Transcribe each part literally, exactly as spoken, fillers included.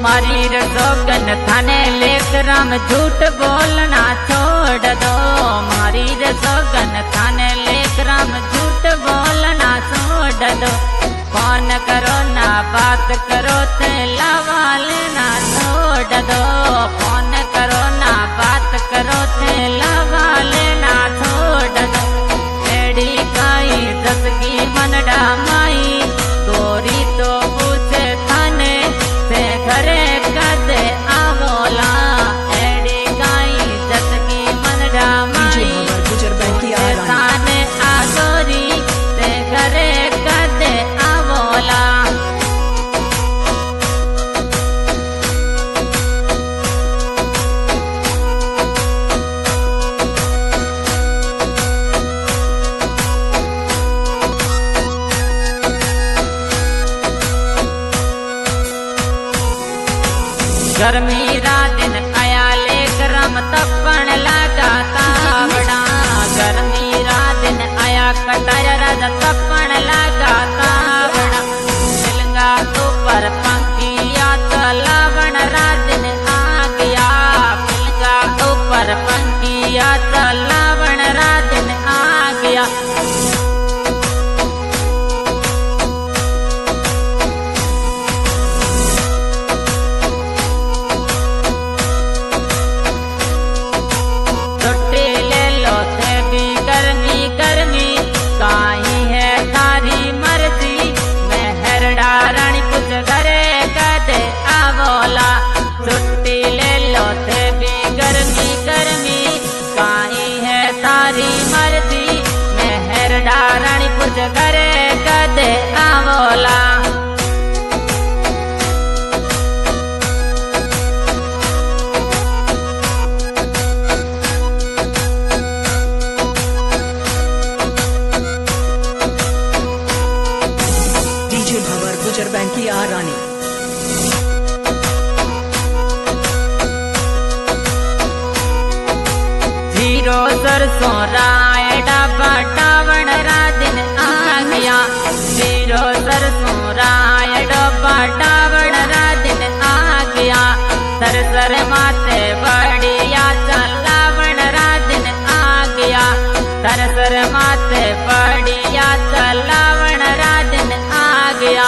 मारी रसोगन थाने लेकर हम झूठ बोलना छोड़ दो। मारी रसोगन थाने लेकर हम झूठ बोलना छोड़ दो। फोन करो ना बात करो ते लावा लेना छोड़ दो। फोन करो ना बात करो ते लावा लेना छोड़ दो। एड़ी काई दस की मनडा माई गोरी तो पूछे थाने से घरे कदे आवोला। एड़ी काई दस की मनडा माई थाने आ गोरी से घरे कदे आवोला। गर्मी रात दिन आया लेकर हम तपन लगा तावड़ा। गर्मी रात दिन आया कटार राजा तपन लगा तावड़ा। तिलंगा ऊपर पंखिया तलावण रात दिन आ गया। तिलंगा ऊपर पंखिया तलावण रात दिन आ गया। छुट्टी ले लो थे भी गर्मी गर्मी काई है तारी मर्जी। मेहर डारणी कुछ घरे कदे आवोला। डीजे भंवर गुजर बैंक की आ रानी। जीरो सरसों रायडा बाटावण रादिन आ गया। जीरो सरसों रायडा बाटावण रादिन आ गया। सर सर माथे बढ़िया चलावण रादिन आ गया। सर सर माथे बढ़िया चलावण रादिन आ गया।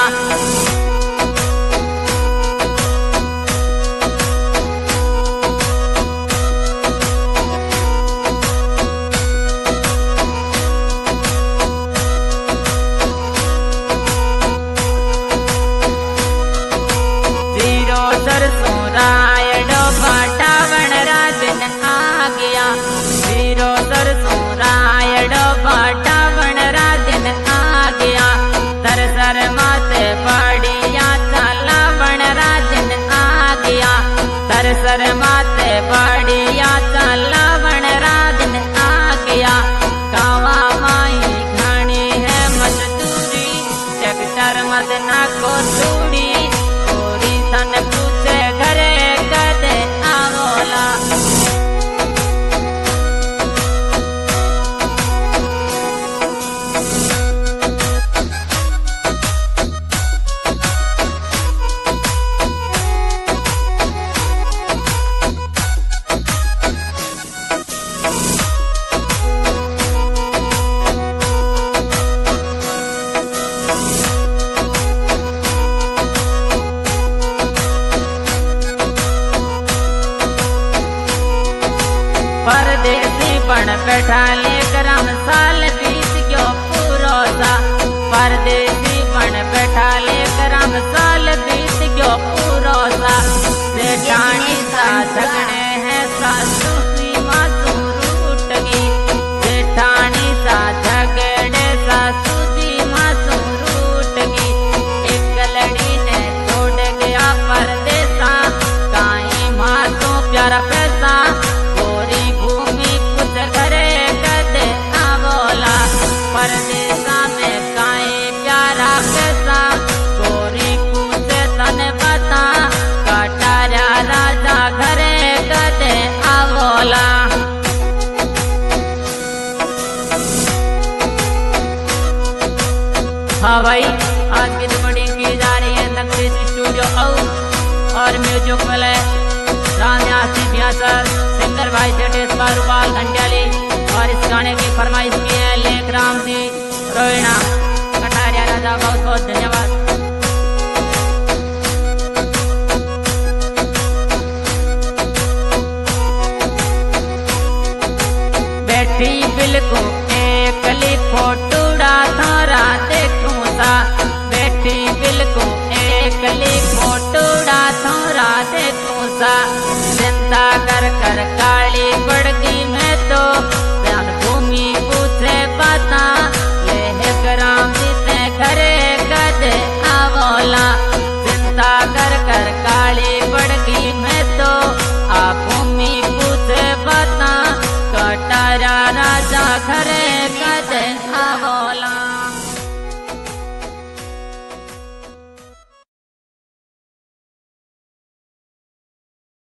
सरसों रायडो बाटावण रादिन आ गया। जीरो सरसों रायडो बाटावण रादिन आ गया। सर सर माथे बढ़िया चलावण रादिन आ गया। सर सर माथे बढ़िया चलावण रादिन आ गया। कावा माई घानी है मजदूरी ट्रैक्टर मत ना को चूड़ी। तन पूछे घरे कदे आवोला। परदेसी बन बैठा लेकर हम साल बीत गयो पूरो सा। परदेसी बन बैठा लेकर हम साल बीत गयो पूरो सा। जेठानी सा झगड़े हैं सासू की मासू रूठ गई। जेठानी सा झगड़े सासू जी मासू रूठ गई। एक लड़ी ने छोड़ गया परदेसा काई मासू प्यारा पैसा। परदेसा में काई प्यारा पैसा और म्यूजिक मिले रामयासी ब्यासर सिंगर भाई सेठेश रूपाल घंटियाली। और इस गाने की फरमाइश की है लेख राम जी रोहिणा कटारिया राजा। बहुत बहुत धन्यवाद। बैठी बिल्कु एकली फोटोड़ा थारा देखूं सा। बैठी बिल्कु एकली फोटोड़ा थारा देखूं सा। चिंता कर कर काली पड़ गई मैं तो ज्ञान भूमि पूछे पाता। ले राम जी से घरे कद आवोला। चिंता कर कर काली